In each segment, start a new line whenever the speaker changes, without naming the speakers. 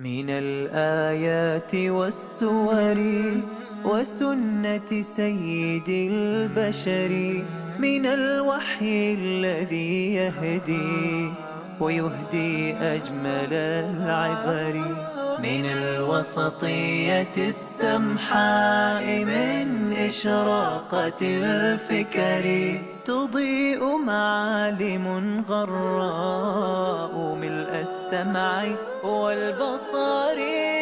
من الآيات والسور وسنة سيد البشر، من الوحي الذي يهدي ويهدي أجمل العبر، من الوسطية السمحاء، من إشراقة الفكر، تضيء معالم غراء ملء السمع والبصر،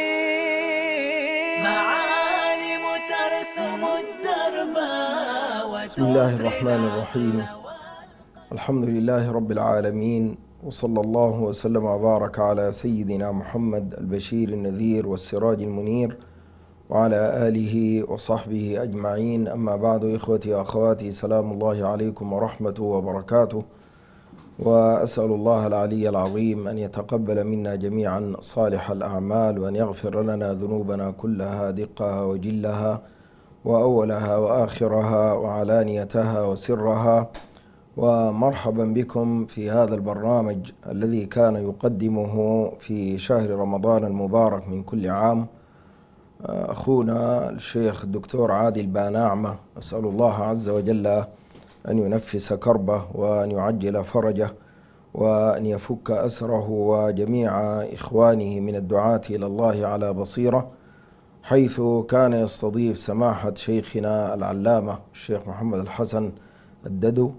معالم ترسم الدرب.
بسم الله الرحمن الرحيم. الحمد لله رب العالمين، وصلى الله وسلم وبارك على سيدنا محمد البشير النذير والسراج المنير، وعلى آله وصحبه أجمعين. أما بعد، إخوتي وأخواتي، سلام الله عليكم ورحمته وبركاته. وأسأل الله العلي العظيم أن يتقبل منا جميعا صالح الأعمال، وأن يغفر لنا ذنوبنا كلها، دقها وجلها، وأولها وآخرها، وعلانيتها وسرها. ومرحبا بكم في هذا البرنامج الذي كان يقدمه في شهر رمضان المبارك من كل عام أخونا الشيخ الدكتور عادل باناعمة. أسأل الله عز وجل أن ينفس كربه، وأن يعجل فرجه، وأن يفك أسره، وجميع إخوانه من الدعاة إلى الله على بصيرة، حيث كان يستضيف سماحة شيخنا العلامة الشيخ محمد الحسن الددو،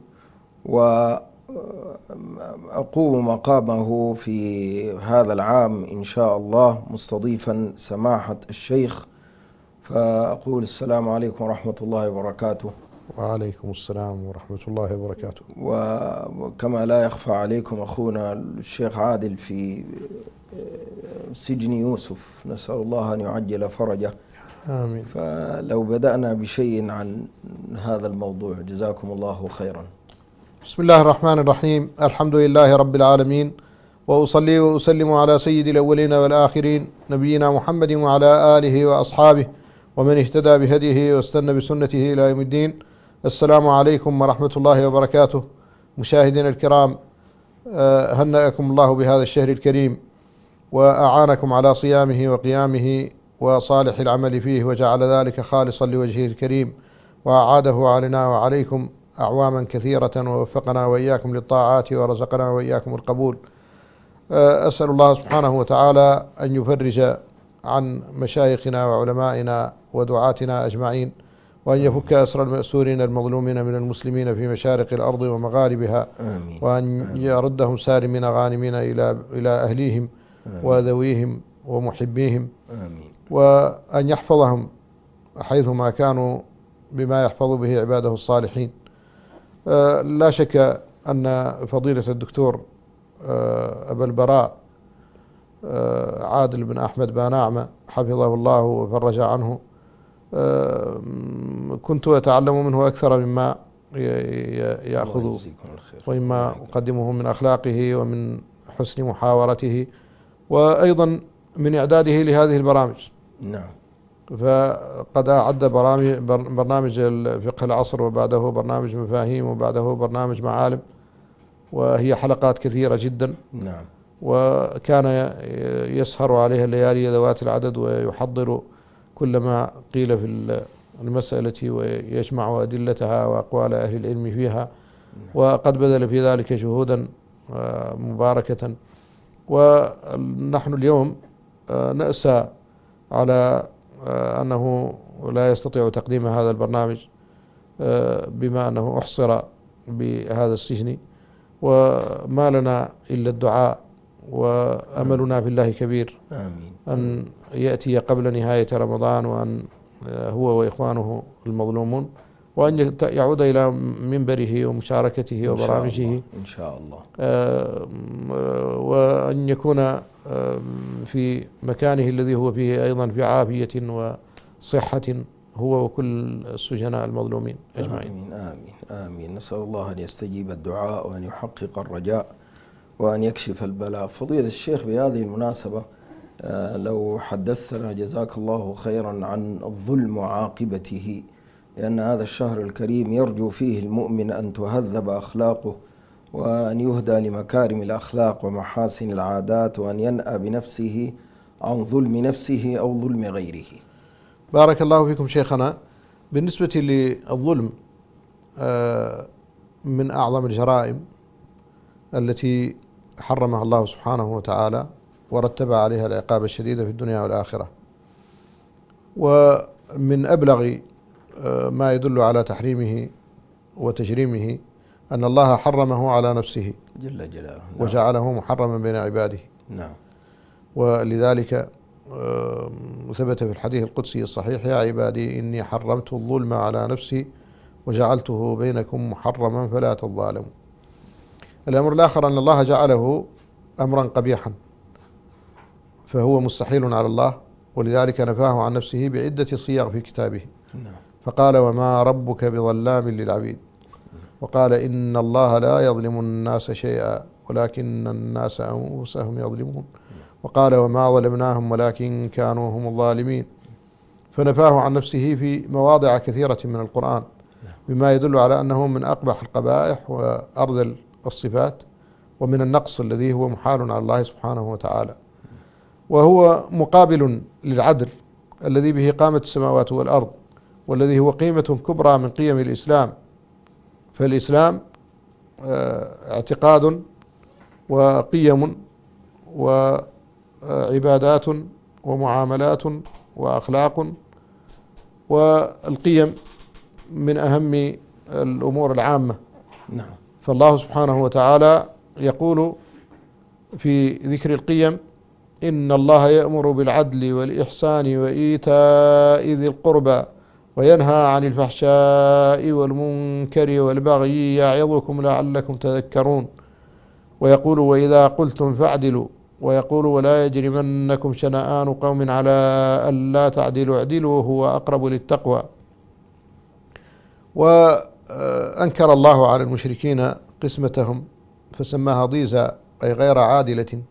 وأقوم مقامه في هذا العام إن شاء الله مستضيفا سماحة الشيخ. فأقول السلام عليكم ورحمة الله وبركاته.
وعليكم السلام ورحمة الله وبركاته.
وكما لا يخفى عليكم، أخونا الشيخ عادل في سجن يوسف، نسأل الله أن يعجل فرجه.
آمين.
فلو بدأنا بشيء عن هذا الموضوع، جزاكم الله خيرا.
بسم الله الرحمن الرحيم. الحمد لله رب العالمين، وأصلي وأسلم على سيد الأولين والآخرين، نبينا محمد وعلى آله وأصحابه ومن اهتدى بهديه واستنى بسنته إلى يوم الدين. السلام عليكم ورحمة الله وبركاته. مشاهدينا الكرام، هنأكم الله بهذا الشهر الكريم، وأعانكم على صيامه وقيامه وصالح العمل فيه، وجعل ذلك خالصا لوجهه الكريم، وأعاده علينا وعليكم أعواما كثيرة، ووفقنا وإياكم للطاعات، ورزقنا وإياكم القبول. أسأل الله سبحانه وتعالى أن يفرج عن مشايخنا وعلمائنا ودعاتنا أجمعين، وأن يفك أسر المأسورين المظلومين من المسلمين في مشارق الأرض ومغاربها، وأن يردهم سالمين غانمين إلى أهليهم وذويهم ومحبيهم، وأن يحفظهم حيثما كانوا بما يحفظ به عباده الصالحين. لا شك أن فضيلة الدكتور أبا البراء عادل بن أحمد باناعمة حفظه الله وفرج عنه، كنت أتعلم منه أكثر مما يأخذ، ومما أقدمه من أخلاقه ومن حسن محاورته، وأيضا من إعداده لهذه البرامج.
نعم.
فقد أعد برنامج الفقه العصر، وبعده برنامج مفاهيم، وبعده برنامج معالم، وهي حلقات كثيرة جدا.
نعم.
وكان يسهر عليها الليالي ذوات العدد، ويحضر كل ما قيل في المسألة، ويجمع أدلتها وأقوال أهل العلم فيها، وقد بذل في ذلك جهودا مباركة. ونحن اليوم نأسى على أنه لا يستطيع تقديم هذا البرنامج، بما أنه أحصر بهذا السجن، وما لنا إلا الدعاء، وأملنا في الله كبير.
آمين.
أن يأتي قبل نهاية رمضان، وأن هو وإخوانه المظلومون، وأن يعود إلى منبره ومشاركته وبرامجه
إن شاء الله،
وأن يكون في مكانه الذي هو فيه أيضا في عافية وصحة، هو وكل السجناء المظلومين أجمعين.
آمين آمين آمين. نسأل الله أن يستجيب الدعاء، وأن يحقق الرجاء، وأن يكشف البلاء. فضيلة الشيخ، بهذه المناسبة لو حدثنا جزاك الله خيرا عن الظلم وعاقبته، لأن هذا الشهر الكريم يرجو فيه المؤمن أن تهذب أخلاقه، وأن يهدى لمكارم الأخلاق ومحاسن العادات، وأن ينأى بنفسه عن ظلم نفسه أو ظلم غيره.
بارك الله فيكم شيخنا. بالنسبة للظلم من أعظم الجرائم التي حرمها الله سبحانه وتعالى ورتب عليها العقاب الشديد في الدنيا والآخرة، ومن أبلغ ما يدل على تحريمه وتجريمه أن الله حرمه على نفسه
جل جلاله
وجعله محرما بين عباده.
نعم.
ولذلك ثبت في الحديث القدسي الصحيح: يا عبادي إني حرمت الظلم على نفسي وجعلته بينكم محرما فلا تظالموا. الأمر الآخر أن الله جعله أمرا قبيحا، فهو مستحيل على الله، ولذلك نفاه عن نفسه بعدة صيغ في كتابه. فقال: وما ربك بظلام للعبيد. وقال: إن الله لا يظلم الناس شيئا ولكن الناس أنفسهم يظلمون. وقال: وما ظلمناهم ولكن كانوا هم الظالمين. فنفاه عن نفسه في مواضع كثيرة من القرآن بما يدل على أنه من أقبح القبائح وأرذل الصفات ومن النقص الذي هو محال على الله سبحانه وتعالى، وهو مقابل للعدل الذي به قامت السماوات والأرض، والذي هو قيمة كبرى من قيم الإسلام. فالإسلام اعتقاد وقيم وعبادات ومعاملات وأخلاق، والقيم من أهم الأمور العامة.
نعم.
فالله سبحانه وتعالى يقول في ذكر القيم: إن الله يأمر بالعدل والإحسان وإيتاء ذي القربى وينهى عن الفحشاء والمنكر والبغي يعظكم لعلكم تذكرون. ويقول: وإذا قلتم فاعدلوا. ويقول: ولا يجرمنكم شنآن قوم على ألا تعدلوا اعدلوا هو أقرب للتقوى. وأنكر الله على المشركين قسمتهم فسماها ضيزى أي غير عادلة.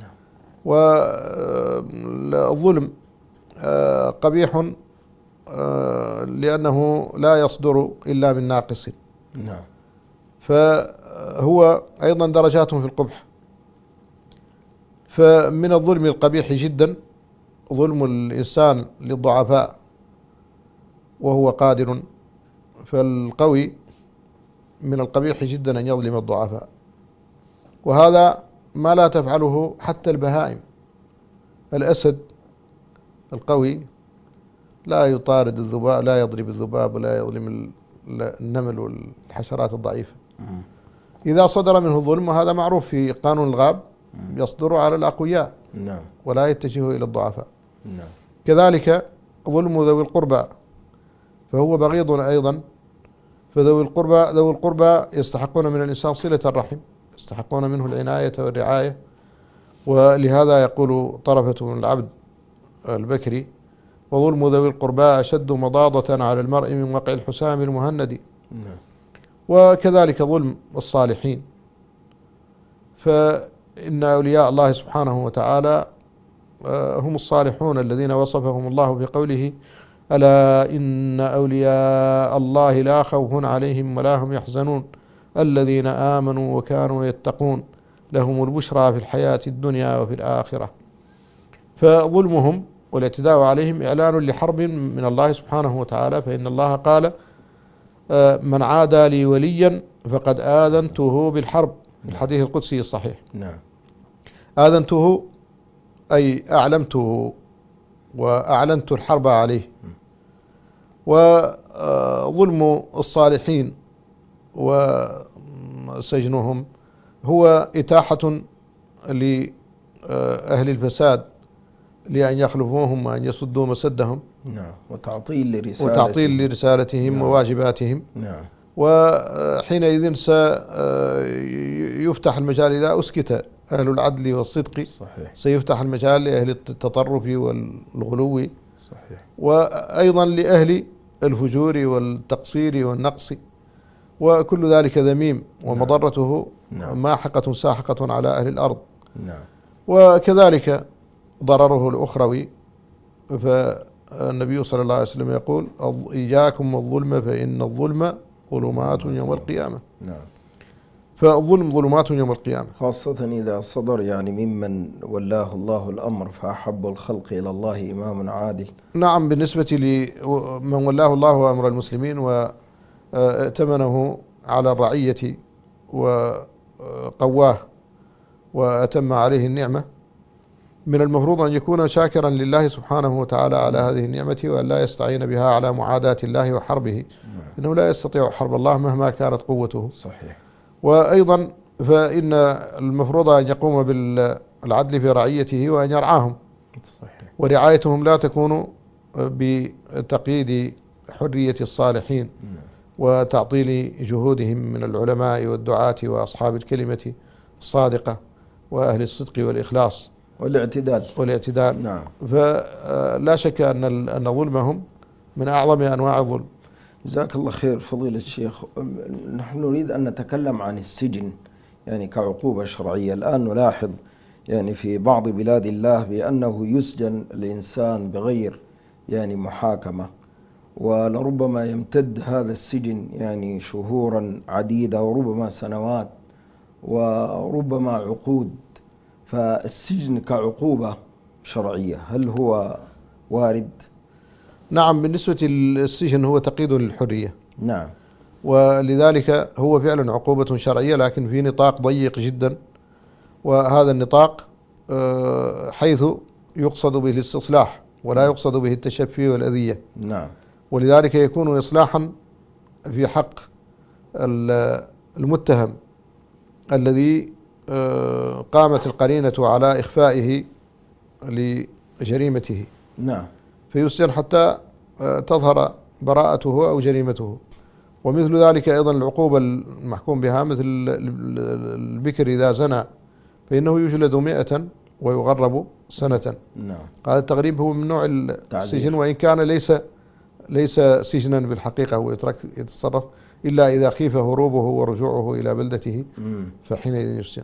والظلم قبيح لأنه لا يصدر إلا من ناقص.
نعم.
فهو أيضا درجات في القبح. فمن الظلم القبيح جدا ظلم الإنسان للضعفاء وهو قادر. فالقوي من القبيح جدا أن يظلم الضعفاء، وهذا ما لا تفعله حتى البهائم. الأسد القوي لا يطارد الذباب، لا يضرب الذباب ولا يظلم النمل والحشرات الضعيفة. إذا صدر منه الظلم، وهذا معروف في قانون الغاب، يصدر على الأقوياء ولا يتجه إلى الضعفاء. كذلك ظلم ذوي القربى فهو بغيض أيضا. فذوي القربى يستحقون من الإنسان صلة الرحم، يستحقون منه العناية والرعاية. ولهذا يقول طرفة بن العبد البكري: وظلم ذوي القربى أشد مضاضة على المرء من وقع الحسام المهند. وكذلك ظلم الصالحين. فإن أولياء الله سبحانه وتعالى هم الصالحون الذين وصفهم الله بقوله: ألا إن أولياء الله لا خوف عليهم ولا هم يحزنون الذين آمنوا وكانوا يتقون لهم البشرى في الحياة الدنيا وفي الآخرة. فظلمهم والاعتداء عليهم إعلان لحرب من الله سبحانه وتعالى. فإن الله قال: من عادى لي وليا فقد آذنته بالحرب، في الحديث القدسي الصحيح. آذنته أي أعلمته وأعلنت الحرب عليه. وظلم الصالحين وسجنهم هو إتاحة لأهل الفساد لأن يخلفوهم وأن يصدوا مسدهم،
وتعطيل
لرسالتهم وواجباتهم. وحينئذ سيفتح المجال إذا أسكت أهل العدل والصدق. سيفتح المجال لأهل التطرف والغلو. وأيضا لأهل الفجور والتقصير والنقص، وكل ذلك ذميم ومضرته ماحقة ساحقة على أهل الأرض. وكذلك ضرره الأخروي. فالنبي صلى الله عليه وسلم يقول: إياكم والظلم فإن الظلم ظلمات يوم القيامة. فالظلم ظلمات يوم القيامة.
خاصة إذا صدر يعني ممن ولاه الله الأمر فأحب الخلق إلى الله إمام عادل.
نعم، بالنسبة لمن ولاه الله أمر المسلمين وائتمنه على الرعية وقواه وأتم عليه النعمة، من المفروض أن يكون شاكرا لله سبحانه وتعالى على هذه النعمة، وأن لا يستعين بها على معاداة الله وحربه، إنه لا يستطيع حرب الله مهما كانت قوته.
صحيح.
وأيضا فإن المفروض أن يقوم بالعدل في رعيته وأن يرعاهم.
صحيح.
ورعايتهم لا تكون بتقييد حرية الصالحين وتعطيل جهودهم من العلماء والدعاة وأصحاب الكلمة الصادقة وأهل الصدق والإخلاص
والاعتدال. نعم.
فلا شك أن ظلمهم من أعظم أنواع الظلم.
جزاك الله خير فضيلة الشيخ. نحن نريد أن نتكلم عن السجن يعني كعقوبة شرعية. الآن نلاحظ يعني في بعض بلاد الله بأنه يسجن الإنسان بغير يعني محاكمة، ولربما يمتد هذا السجن يعني شهورا عديدة وربما سنوات وربما عقود. فالسجن كعقوبة شرعية هل هو وارد؟
نعم، بالنسبة للسجن هو تقييد للحرية.
نعم.
ولذلك هو فعلا عقوبة شرعية، لكن في نطاق ضيق جدا، وهذا النطاق حيث يقصد به الاستصلاح ولا يقصد به التشفي والأذية.
نعم.
ولذلك يكون إصلاحا في حق المتهم الذي قامت القرينة على إخفائه لجريمته.
نعم.
فيسجن حتى تظهر براءته أو جريمته. ومثل ذلك أيضا العقوبة المحكوم بها مثل البكر إذا زنى فإنه يجلد 100 ويغرب سنة.
نعم.
هذا التغريب هو من نوع السجن، وإن كان ليس سجنا بالحقيقة، هو يتصرف إلا إذا خيف هروبه ورجوعه إلى بلدته فحينئذ يسجن.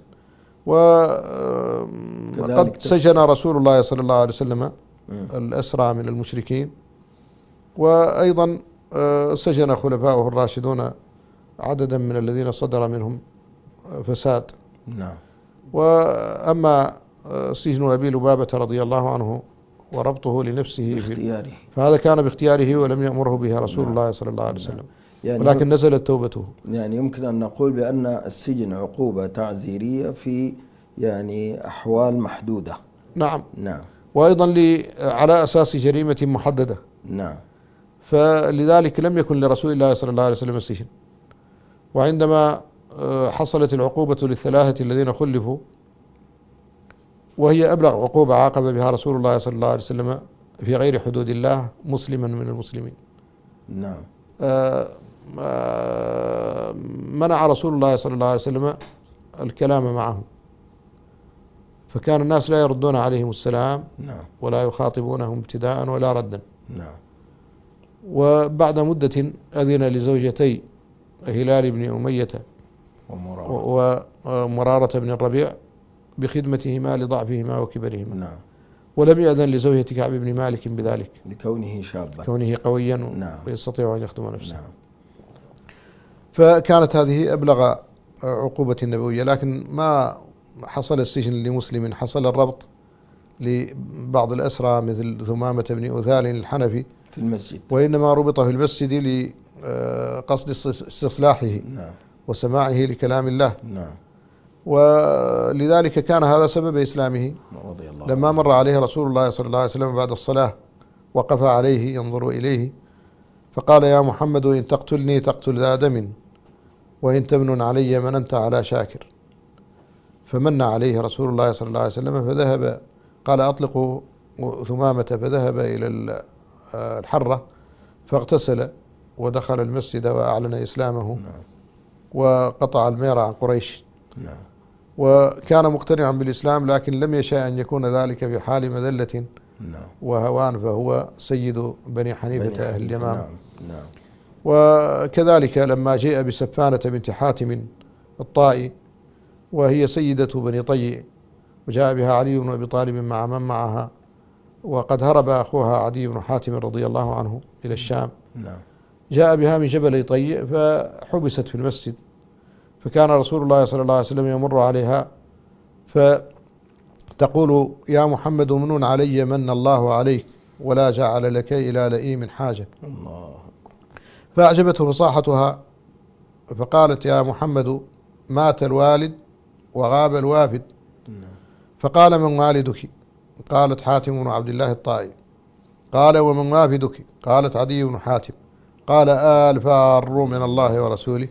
وقد سجن رسول الله صلى الله عليه وسلم الأسرى من المشركين، وأيضا سجن خلفاؤه الراشدون عددا من الذين صدر منهم فساد.
نعم.
وأما سجن أبي لبابة رضي الله عنه وربطه لنفسه
باختياره
فهذا كان باختياره ولم يأمره به رسول الله صلى الله عليه وسلم، يعني ولكن نزلت توبته.
يعني يمكن أن نقول بأن السجن عقوبة تعزيرية في يعني أحوال محدودة.
نعم.
نعم.
وأيضا على أساس جريمة محددة.
نعم.
فلذلك لم يكن لرسول الله صلى الله عليه وسلم السجن. وعندما حصلت العقوبة للثلاثة الذين خلفوا، وهي أبلغ عقوبة عاقب بها رسول الله صلى الله عليه وسلم في غير حدود الله مسلما من المسلمين.
نعم.
منع رسول الله صلى الله عليه وسلم الكلام معهم، فكان الناس لا يردون عليهم السلام.
نعم.
ولا يخاطبونهم ابتداء ولا ردا.
نعم.
وبعد مدة أذن لزوجتي هلال بن أمية ومرارة بن الربيع بخدمتهما لضعفهما وكبرهما.
نعم.
ولم يأذن لزوجة كعب بن مالك بذلك
لكونه شابا،
كونه قويا.
نعم.
ويستطيع أن يخدم نفسه.
نعم.
فكانت هذه أبلغ عقوبة النبوية. لكن ما حصل السجن لمسلم، حصل الربط لبعض الأسرى مثل ثمامة بن أثال الحنفي
في المسجد،
وإنما ربط في المسجد لقصد استصلاحه.
نعم.
وسماعه لكلام الله.
نعم.
ولذلك كان هذا سبب إسلامه.
رضي الله
لما مر عليه رسول الله صلى الله عليه وسلم بعد الصلاة وقف عليه ينظر إليه فقال: يا محمد إن تقتلني تقتل ذا دم، وإن تمن علي مننت على شاكر. فمن عليه رسول الله صلى الله عليه وسلم فذهب، قال: أطلقوا ثمامة، فذهب إلى الحرة فاغتسل ودخل المسجد وأعلن إسلامه.
نعم.
وقطع المير عن قريش.
نعم.
وكان مقتنعا بالإسلام، لكن لم يشاء أن يكون ذلك في حال مذلة.
نعم.
وهوان، فهو سيد بني حنيفة أهل اليمامة.
نعم. نعم.
وكذلك لما جاء بسفانة بنت حاتم الطائي وهي سيدة بني طي، وجاء بها علي بن أبي طالب مع من معها، وقد هرب أخوها عدي بن حاتم رضي الله عنه إلى الشام.
نعم.
جاء بها من جبل طي فحبست في المسجد، فكان رسول الله صلى الله عليه وسلم يمر عليها فتقول يا محمد منون علي من الله عليك ولا جعل لك إلى لئيم حاجة.
الله.
فأعجبته فصاحتها فقالت يا محمد مات الوالد وغاب الوافد. فقال من والدك؟ قالت حاتم بن عبد الله الطائي. قال ومن وافدك؟ قالت عدي بن حاتم. قال الفار من الله ورسوله.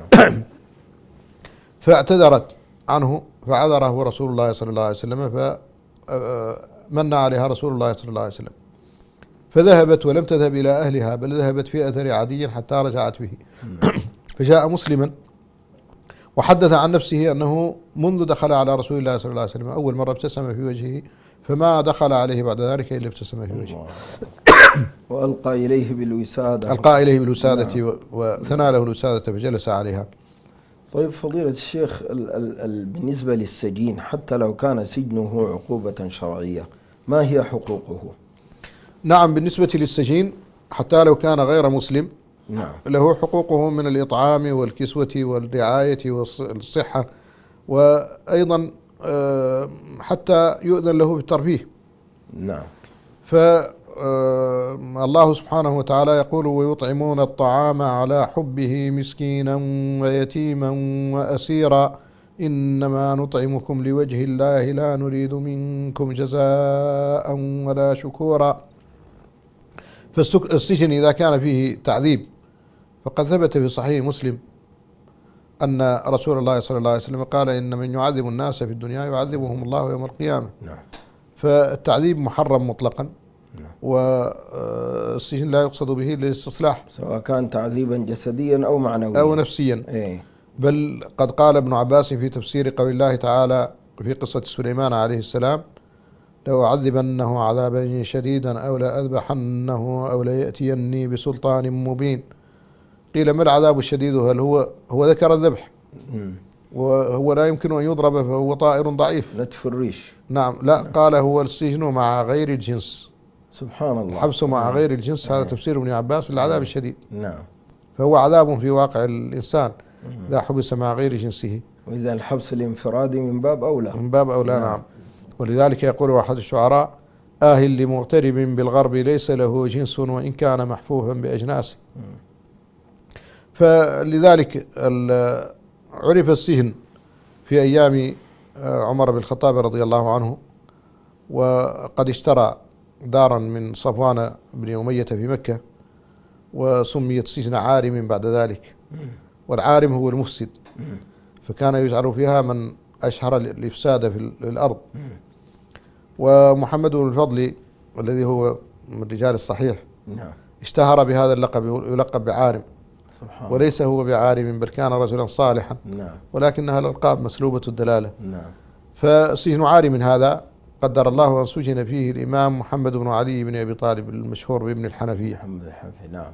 فاعتذرت عنه فعذره رسول الله صلى الله عليه وسلم فمن عليها رسول الله صلى الله عليه وسلم فذهبت ولم تذهب إلى أهلها بل ذهبت في أثر عدي حتى رجعت به. فجاء مسلما وحدث عن نفسه أنه منذ دخل على رسول الله صلى الله عليه وسلم أول مرة ابتسم في وجهه فما دخل عليه بعد ذلك إلا ابتسم في وجهه
وألقى إليه بالوسادة.
ألقى إليه بالوسادة وثنى له الوسادة فجلس عليها.
طيب فضيلة الشيخ، بالنسبة للسجين حتى لو كان سجنه عقوبة شرعية ما هي حقوقه؟
نعم، بالنسبة للسجين حتى لو كان غير مسلم
نعم
له حقوقه من الإطعام والكسوة والرعاية والصحة، وأيضا حتى يؤذن له بالترفيه.
نعم.
فالله سبحانه وتعالى يقول ويطعمون الطعام على حبه مسكينا ويتيما وأسيرا إنما نطعمكم لوجه الله لا نريد منكم جزاء ولا شكورا. فالسجن إذا كان فيه تعذيب فقد ثبت في صحيح مسلم أن رسول الله صلى الله عليه وسلم قال إن من يعذب الناس في الدنيا يعذبهم الله يوم القيامة.
نعم.
فالتعذيب محرم مطلقا، والسجن لا يقصد به للاستصلاح
سواء كان تعذيبا جسديا أو معنويا
أو نفسيا. بل قد قال ابن عباس في تفسير قول الله تعالى في قصة سليمان عليه السلام لو أعذبنه عذابا شديدا أو لأذبحنه أو ليأتيني بسلطان مبين. قيل ما العذاب الشديد؟ هل هو ذكر الذبح وهو لا يمكن أن يضرب فهو طائر ضعيف
نتف الريش.
نعم لا، قال هو السجن مع غير الجنس.
سبحان الله.
الحبس مع غير الجنس هذا تفسير ابن عباس للعذاب الشديد.
نعم.
فهو عذاب في واقع الإنسان إذا حبس مع غير جنسه،
وإذا الحبس الانفرادي من باب أولى.
من باب أولى. نعم. ولذلك يقول أحد الشعراء لمغترب بالغرب ليس له جنس وإن كان محفوفا بأجناسه. فلذلك عرف السجن في أيام عمر بن الخطاب رضي الله عنه، وقد اشترى دارا من صفوان بن أمية في مكة وسميت سجن عارم بعد ذلك، والعارم هو المفسد، فكان يجعل فيها من أشهر الإفساد في الأرض. ومحمد بن الفضل الذي هو من رجال الصحيح اشتهر بهذا اللقب، يلقب بعارم، وليس هو بعارم بل كان رجلا صالحا، ولكنها الألقاب مسلوبة الدلالة. فسجن عارم هذا قدر الله أن سجن فيه الإمام محمد بن علي بن أبي طالب المشهور بابن الحنفية.
نعم.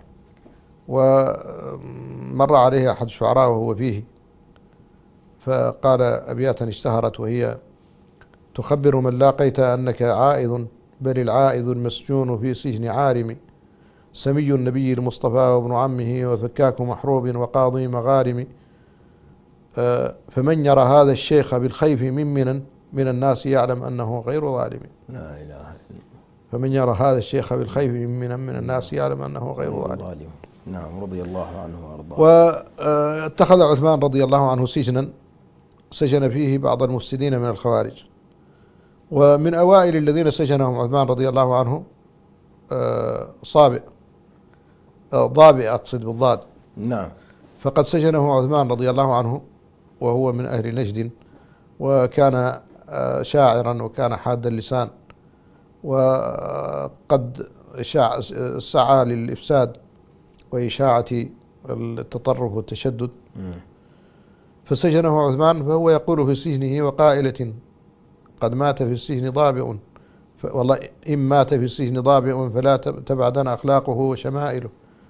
ومر عليه أحد الشعراء وهو فيه فقال أبياتا اشتهرت وهي تخبر من لاقيت أنك عائذ بل العائذ المسجون في سجن عارم سمي النبي المصطفى وابن عمه وفكاك محروب وقاضي مغارم. فمن يرى هذا الشيخ بالخيف من الناس يعلم أنه غير ظالم.
لا إله إلا الله.
فمن يرى هذا الشيخ بالخيف من الناس يعلم أنه غير ظالم.
نعم رضي الله عنه وأرضاه.
واتخذ عثمان رضي الله عنه سجن فيه بعض المفسدين من الخوارج، ومن أوائل الذين سجنهم عثمان رضي الله عنه ضابئ أقصد بالضاد.
نعم.
فقد سجنه عثمان رضي الله عنه وهو من أهل نجد، وكان شاعرا وكان حاد اللسان، وقد سعى للإفساد وإشاعة التطرف والتشدد. فسجنه عثمان، فهو يقول في سجنه وقائلة قد مات في السجن ضابئ، والله إن مات في السجن ضابئ فلا تبعدن أخلاقه وشمائله.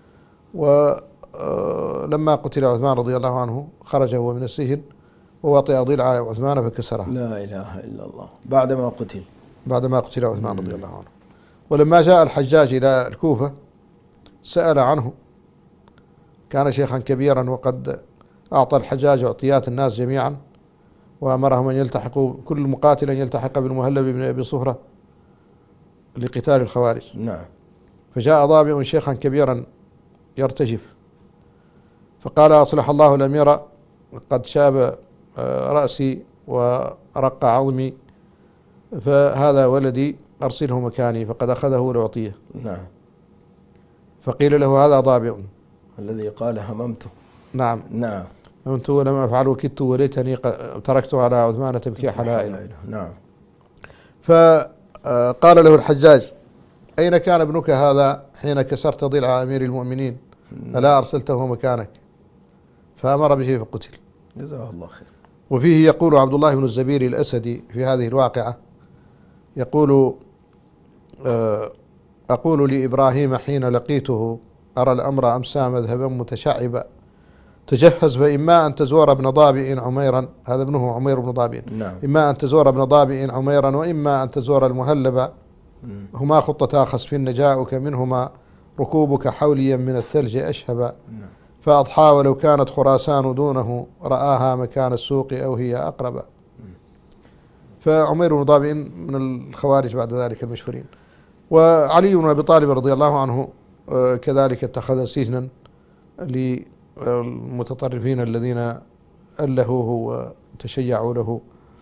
ولما قتل عثمان رضي الله عنه خرج هو من السجن ووطئ ضلع عثمان فكسره.
لا إله إلا الله. بعدما قتل
عثمان رضي الله عنه. ولما جاء الحجاج إلى الكوفة سأل عنه، كان شيخا كبيرا وقد أعطى الحجاج أعطيات الناس جميعا، وأمرهم أن يلتحقوا كل مقاتل أن يلتحق بالمهلب بن أبي صفرة لقتال الخوارج.
نعم.
فجاء ضابع شيخا كبيرا يرتجف، فقال: أصلح الله الأمير، قد شاب رأسي ورق عظمي، فهذا ولدي أرسله مكاني فقد أخذه لأعطيه.
نعم.
فقيل له: هذا ضابع
الذي قال هممت.
نعم.
نعم.
هممت ولم أفعل وكدت وليتني تركته على عثمان تبكي حلائل.
نعم.
فقال له الحجاج: أين كان ابنك هذا حين كسرت ضلع أمير المؤمنين؟ ألا أرسلته مكانك؟ فأمر به فقتل.
جزاه الله خير.
وفيه يقول عبد الله بن الزبير الأسدي في هذه الواقعة، يقول: أقول لإبراهيم حين لقيته: أرى الأمر أمسى مذهبا متشعبا، تجهز فإما أن تزور ابن ضابئ عميرا، هذا ابنه عمير بن ضابئ.
نعم.
إما أن تزور ابن ضابئ عميرا، وإما أن تزور المهلب، هما خطتا خسف نجاؤك منهما، ركوبك حوليا من الثلج أشهبا. فأضحى ولو كانت خراسان دونه، رآها مكان السوق أو هي أقرب. فعمير بن ضابئ من الخوارج بعد ذلك المشهورين. وعلي بن أبي طالب رضي الله عنه كذلك اتخذ سجنا للمتطرفين الذين ألهوه وتشيعوا له.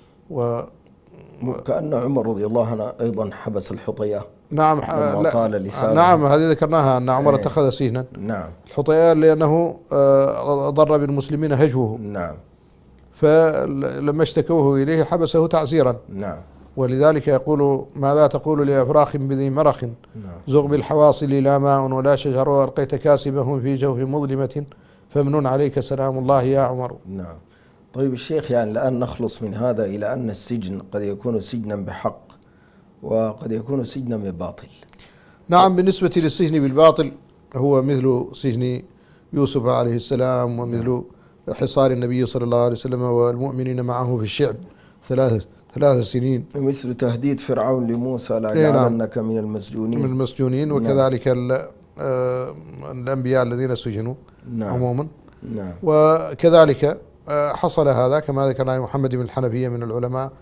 وكأن عمر رضي الله عنه أيضا حبس الحطية.
نعم. نعم، هذه ذكرناها أن عمر اتخذ سجنا.
نعم.
الحطية لأنه ضر بالمسلمين هجوه.
نعم.
فلما اشتكوه إليه حبسه تعزيرا.
نعم.
ولذلك يقول: ماذا تقول لأفراخ بذي مرخ؟
نعم.
زغ بالحواصل لا ماء ولا شجر، وألقيت كاسبهم في جوف مظلمة، فمن عليك سلام الله يا عمر.
نعم. طيب الشيخ، يعني الآن نخلص من هذا إلى أن السجن قد يكون سجنا بحق وقد يكون سجنا بباطل.
نعم. بالنسبة للسجن بالباطل هو مثل سجن يوسف عليه السلام، ومثل حصار النبي صلى الله عليه وسلم والمؤمنين معه في الشعب 3 سنين،
مثل تهديد فرعون لموسى: لأجعلنك من المسجونين.
وكذلك الأنبياء الذين سجنوا. نعم. عموما.
نعم.
وكذلك حصل هذا كما ذكرنا محمد بن الحنفية من العلماء،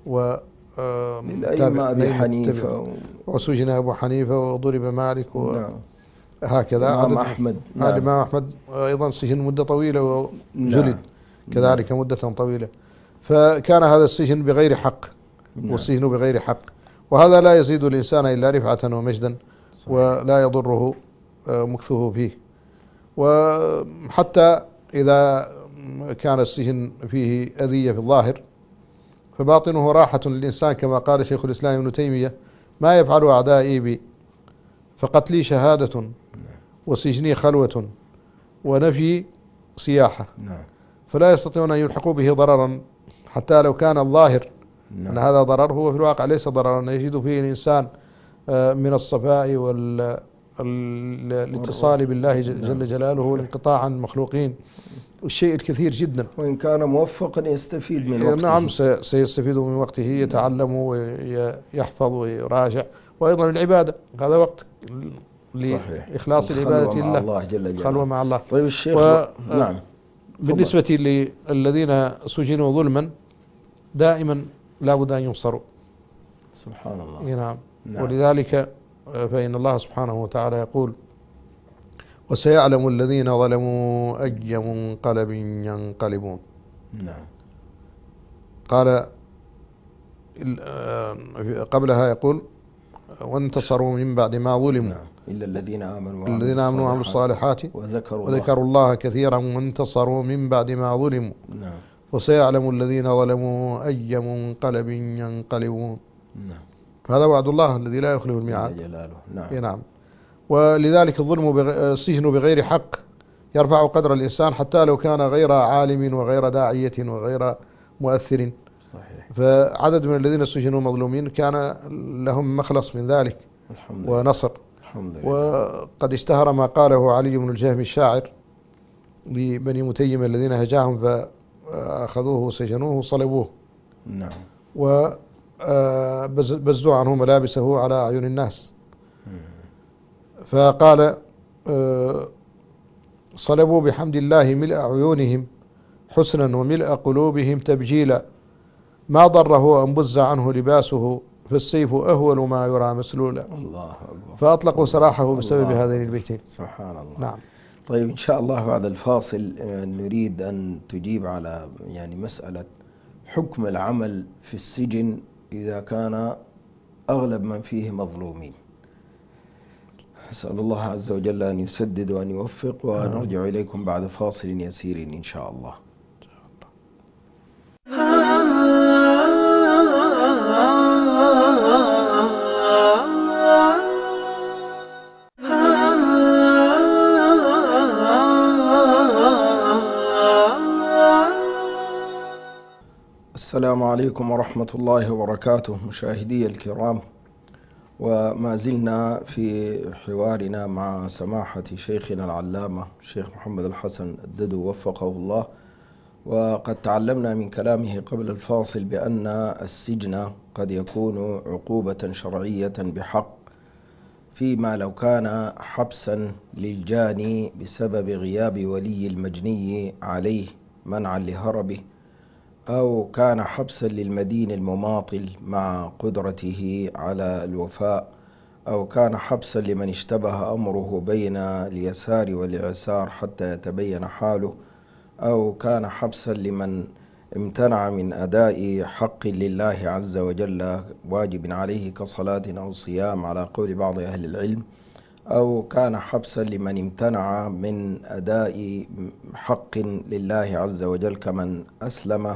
الأئمة أبي حنيفة،
وسجن أبو حنيفة وضرب مالك، وهكذا
الإمام أحمد. نعم.
الإمام أحمد أيضا سجن مدة طويلة وجلد. نعم. كذلك مدة طويلة. فكان هذا السجن بغير حق. نعم. والسجن بغير حق، وهذا لا يزيد الإنسان إلا رفعة ومجدا. صحيح. ولا يضره مكثه فيه. وحتى إذا كان السجن فيه أذية في الظاهر، فباطنه راحة للإنسان، كما قال شيخ الإسلام ابن تيمية: ما يفعل أعدائي بي، فقتلي شهادة، وسجني خلوة، ونفي سياحة. فلا يستطيعون أن يلحقوا به ضررا، حتى لو كان الظاهر أن هذا ضرر، هو في الواقع ليس ضررا، يجد فيه الإنسان من الصفاء والاتصال بالله جل جلاله والانقطاع عن المخلوقين، والشيء الكثير جدا.
وإن كان موفقا يستفيد من وقته.
نعم، سيستفيد من وقته، يتعلم ويحفظ ويراجع، وأيضا العبادة، هذا وقت لإخلاص العبادة لله،
الله جل جلاله،
خلوة مع الله.
طيب الشيخ. نعم.
بالنسبة للذين سجنوا ظلما دائما لا بد أن ينصروا.
سبحان الله.
نعم. ولذلك فإن الله سبحانه وتعالى يقول: وسيعلم الذين ظلموا أي منقلب ينقلبون.
نعم.
قال قبلها يقول: وانتصروا من بعد ما ظلموا.
نعم. إلا الذين آمنوا
وعملوا الصالحات وذكروا الله كثيرا وانتصروا من بعد ما ظلموا.
نعم.
وسيعلم الذين ظلموا أي منقلب ينقلبون.
نعم.
هذا وعد الله الذي لا يخلف الميعاد.
نعم.
نعم. ولذلك السجن بغير حق يرفع قدر الإنسان، حتى لو كان غير عالم وغير داعية وغير مؤثر.
صحيح.
فعدد من الذين سجنوا مظلومين كان لهم مخلص من ذلك ونصر.
الحمد لله.
وقد اشتهر ما قاله علي بن الجهم الشاعر لبني متيم الذين هجاهم فأخذوه وسجنوه وصلبوه.
نعم.
وبزوا عنه ملابسه على أعين الناس. فقال: صلبوا بحمد الله ملء عيونهم، حسنا وملء قلوبهم تبجيلا ما ضره أن بز عنه لباسه فالسيف أهول ما يرى مسلولا.
الله أكبر.
فأطلقوا سراحه بسبب هذين البيتين.
سبحان الله.
نعم.
طيب إن شاء الله بعد الفاصل نريد أن تجيب على مسألة حكم العمل في السجن إذا كان أغلب من فيه مظلومين. أسأل الله عز وجل أن يسدد وأن يوفق، ونرجع إليكم بعد فاصل يسير إن شاء الله. السلام عليكم ورحمة الله وبركاته مشاهدي الكرام، وما زلنا في حوارنا مع سماحة شيخنا العلامة الشيخ محمد الحسن الددو وفقه الله. وقد تعلمنا من كلامه قبل الفاصل بأن السجن قد يكون عقوبة شرعية بحق، فيما لو كان حبسا للجاني بسبب غياب ولي المجني عليه منعا لهربه، أو كان حبسا للمدين المماطل مع قدرته على الوفاء، أو كان حبسا لمن اشتبه أمره بين اليسار والإعسار حتى يتبين حاله، أو كان حبسا لمن امتنع من أداء حق لله عز وجل واجب عليه كصلاة أو صيام على قول بعض أهل العلم، أو كان حبسا لمن امتنع من أداء حق لله عز وجل كمن أسلم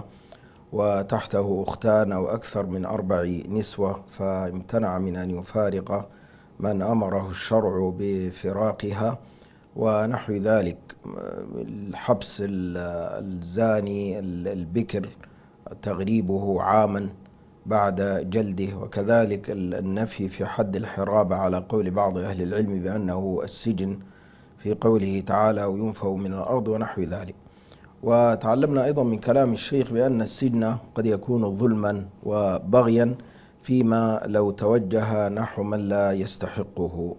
وتحته أختان أو أكثر من 4 نسوة فامتنع من أن يفارق من أمره الشرع بفراقها ونحو ذلك. الحبس الزاني البكر تغريبه عاما بعد جلده، وكذلك النفي في حد الحرابة على قول بعض أهل العلم بأنه السجن في قوله تعالى وينفوا من الأرض ونحو ذلك. وتعلمنا أيضا من كلام الشيخ بأن السجن قد يكون ظلما وبغيا فيما لو توجه نحو من لا يستحقه.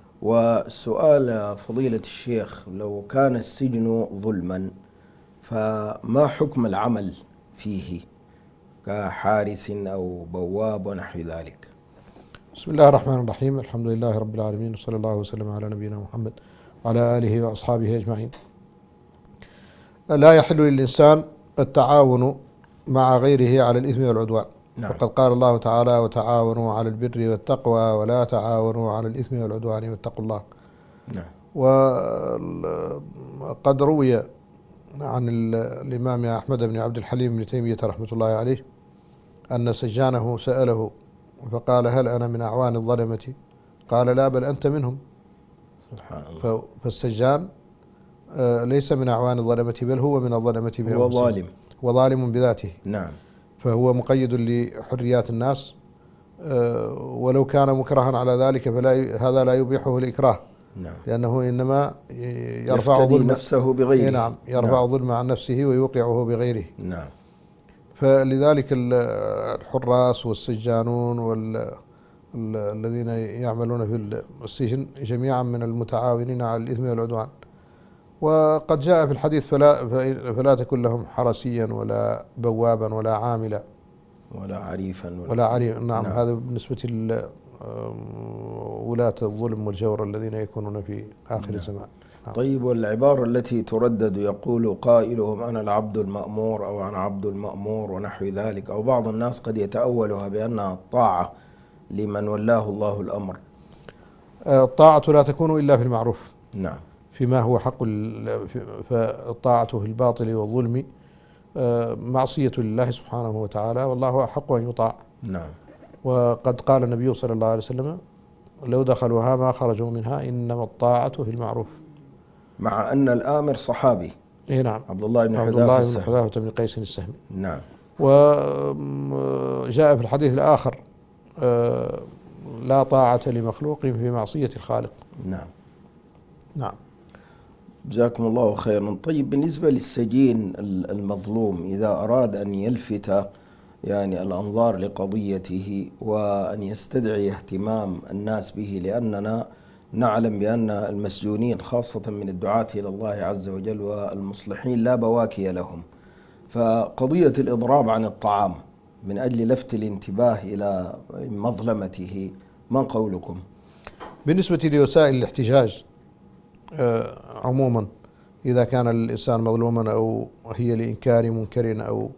والسؤال فضيلة الشيخ، لو كان السجن ظلما فما حكم العمل فيه كحارس أو بواب ونحو ذلك؟
بسم الله الرحمن الرحيم. الحمد لله رب العالمين، وصلى الله وسلم على نبينا محمد وعلى آله وأصحابه أجمعين. لا يحل للإنسان التعاون مع غيره على الإثم والعدوان. نعم. وقد قال الله تعالى وتعاونوا على البر والتقوى ولا تعاونوا على الإثم والعدوان واتقوا الله. نعم. وقد روي عن الإمام أحمد بن عبد الحليم بن تيمية رحمة الله عليه أن سجانه سأله فقال هل أنا من أعوان الظلمة؟ قال لا بل أنت منهم. سبحان الله. فالسجان ليس من أعوان الظلمة بل هو من الظلمة بنفسه،
هو ظالم
وظالم بذاته.
نعم.
فهو مقيد لحريات الناس، ولو كان مكرها على ذلك هذا لا يبيحه الإكراه. نعم. لأنه إنما يرفع ظلم
نفسه بغيره.
نعم. يرفع ظلم عن نفسه ويوقعه بغيره.
نعم.
فلذلك الحراس والسجانون والذين يعملون في السجن جميعا من المتعاونين على الإثم والعدوان. وقد جاء في الحديث فلا تكن لهم حرسيا ولا بوابا ولا عاملا
ولا عريفا
ولا عريفا. نعم. هذا بالنسبة لولاة الظلم والجور الذين يكونون في آخر الزمان.
نعم. طيب، والعبارة التي تردد يقول قائلهم أنا العبد المأمور أو أنا عبد المأمور ونحو ذلك، أو بعض الناس قد يتأولها بأنها الطاعة لمن ولاه الله الأمر.
الطاعة لا تكون إلا في المعروف.
نعم.
فيما هو حق، فالطاعة في الباطل والظلم معصية لله سبحانه وتعالى، والله أحق أن يطاع.
نعم.
وقد قال النبي صلى الله عليه وسلم لو دخلوها ما خرجوا منها إنما الطاعة في المعروف.
مع أن الآمر صحابي.
نعم.
عبد الله بن
حذافة بن قيس السهمي.
نعم.
وجاء في الحديث الآخر لا طاعة لمخلوق في معصية الخالق.
نعم.
نعم.
جزاكم الله خيرا. طيب، بالنسبة للسجين المظلوم إذا أراد أن يلفت الأنظار لقضيته وأن يستدعي اهتمام الناس به، لأننا نعلم بأن المسجونين خاصة من الدعاة إلى الله عز وجل والمصلحين لا بواكي لهم، فقضية الإضراب عن الطعام من أجل لفت الانتباه إلى مظلمته، ما قولكم؟
بالنسبة لوسائل الاحتجاج عموما، إذا كان الإنسان مظلوما أو هي لإنكار منكر أو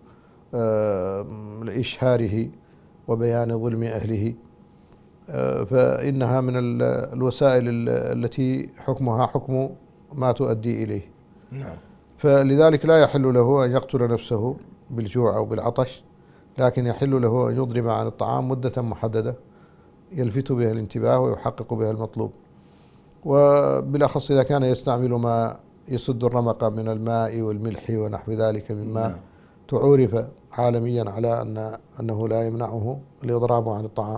لإشهاره وبيان ظلم أهله، فإنها من الوسائل التي حكمها حكم ما تؤدي إليه.
نعم.
فلذلك لا يحل له أن يقتل نفسه بالجوع أو بالعطش، لكن يحل له أن يضرب عن الطعام مدة محددة يلفت بها الانتباه ويحقق بها المطلوب، وبالأخص إذا كان يستعمل ما يسد الرمق من الماء والملح ونحو ذلك مما تعرف عالميا على أنه لا يمنعه الإضراب عن الطعام.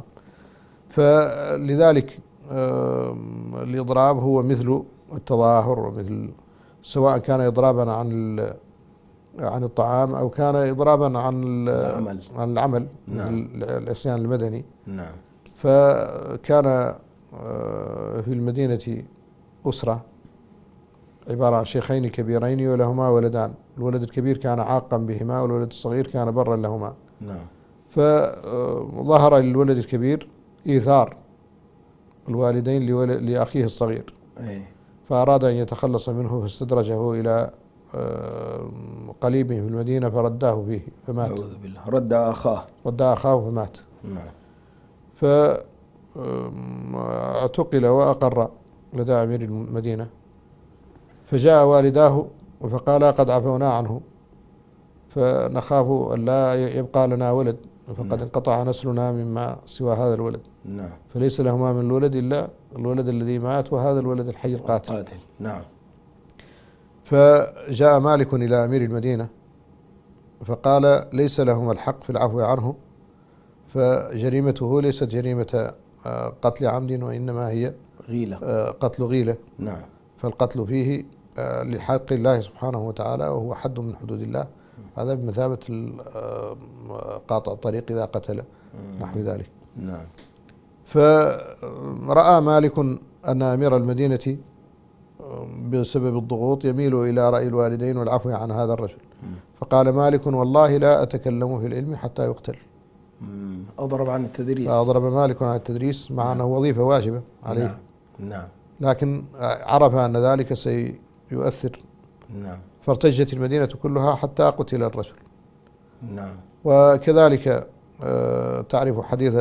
فلذلك الإضراب هو مثل التظاهر، ومثل سواء كان إضرابا عن الطعام أو كان إضرابا عن العمل،
نعم.
العصيان المدني.
نعم.
فكان في المدينة أسرة عبارة عن شيخين كبيرين ولهما ولدان، الولد الكبير كان عاقا بهما والولد الصغير كان برا لهما.
نعم.
فظهر للولد الكبير إيثار الوالدين لأخيه الصغير، فأراد أن يتخلص منه فاستدرجه إلى قليبه في المدينة فرداه فيه فمات.
أعوذ بالله. رد أخاه
فمات.
نعم.
فاعتقل وأقر لدى أمير المدينة، فجاء والداه فقالا قد عفونا عنه، فنخاف أن لا يبقى لنا ولد، فقد انقطع نسلنا مما سوى هذا الولد.
نعم.
فليس لهما من الولد إلا الولد الذي مات وهذا الولد الحي القاتل.
نعم.
فجاء مالك إلى أمير المدينة فقال ليس لهما الحق في العفو عنه، فجريمته ليست جريمة قتل عمد وإنما هي
غيلة،
قتل غيلة.
نعم.
فالقتل فيه لحق الله سبحانه وتعالى، وهو حد من حدود الله، هذا بمثابة قاطع الطريق إذا قتل نحو ذلك.
نعم.
فرأى مالك أن أمير المدينة بسبب الضغوط يميل إلى رأي الوالدين والعفو عن هذا الرجل، فقال مالك والله لا أتكلم في العلم حتى يقتل.
أضرب عن التدريس.
فأضرب مالك عن التدريس مع أنه وظيفة واجبة عليه.
نعم.
لكن عرف أن ذلك سيؤثر.
نعم.
فارتجت المدينة كلها حتى قتل الرجل.
نعم.
وكذلك تعرف حديث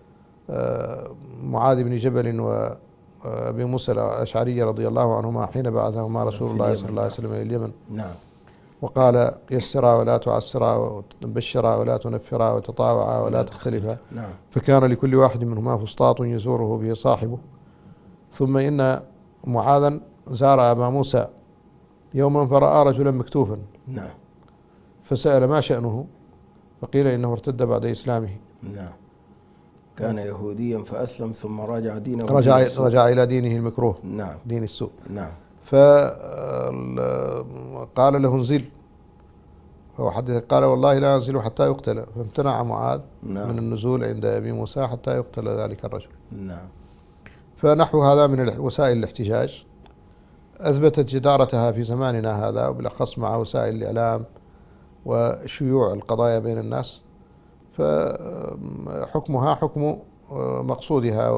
معاذ بن جبل وأبي موسى الأشعري رضي الله عنهما حين بعثهما رسول الله صلى الله عليه وسلم إلى اليمن.
نعم.
وقال يسرا ولا تعسرا، وبشرا ولا تنفرا، وتطاوعا ولا تختلفا.
نعم.
فكان لكل واحد منهما فسطاط يزوره به صاحبه. ثم إن معاذا زار أبا موسى يوما فرأى رجلا مكتوفا.
نعم.
فسأل ما شأنه، فقيل إنه ارتد بعد إسلامه.
نعم. كان يهوديا فأسلم ثم رجع دينه،
رجع إلى دينه المكروه.
نعم.
دين السوء.
نعم.
فقال له انزل، فحدث قال والله لا أنزل حتى يقتل، فامتنع معاذ من النزول عند أبي موسى حتى يقتل ذلك الرجل.
نعم.
فنحو هذا من وسائل الاحتجاج أثبتت جدارتها في زماننا هذا، وبالأخص مع وسائل الإعلام وشيوع القضايا بين الناس، فحكمها حكم مقصودها